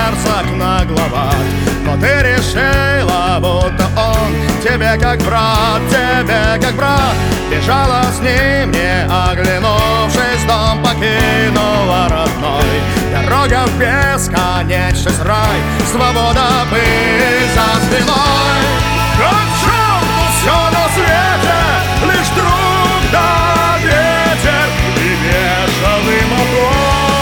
герцог на главах. Но ты решила, будто он тебе как брат, тебе как брат. Бежала с ним, не оглянувшись, дом покинула родной. Дорога в бесконечность, рай, свобода, пыль за спиной. Как в черту все на свете, лишь друг да ветер и бешеный мотор.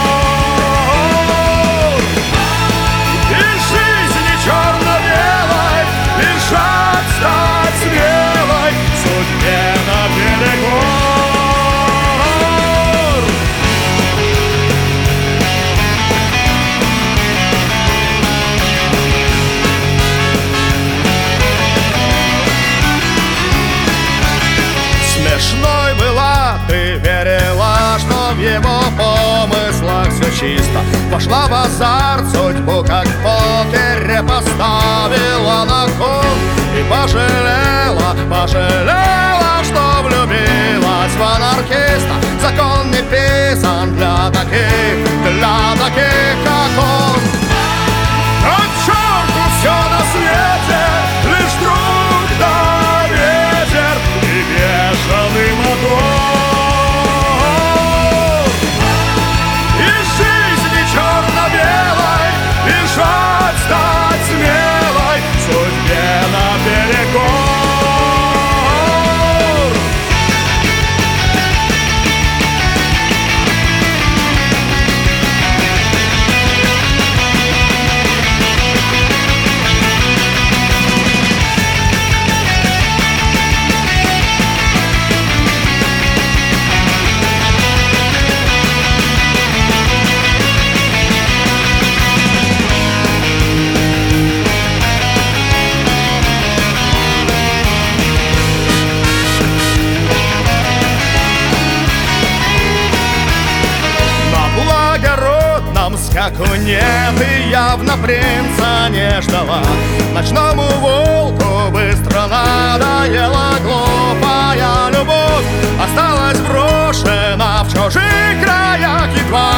И жизни черно-белой лишь стать смелой судьбе на берегу. Смешной была, ты верила, что в его помыслах все чисто. Пошла в азарт, судьбу как в покере поставила на кон. И пожалела, что влюбилась в анархиста. Закон не писан для таких, как он. А к черту все на свете, лишь друг да ветер и бешеный мотор. И жизни черно-белой бежать, стать смелой судьбе на перекор. Скаку нет и явно принца не ждала. Ночному волку быстро надоела глупая любовь. Осталась брошена в чужих краях едва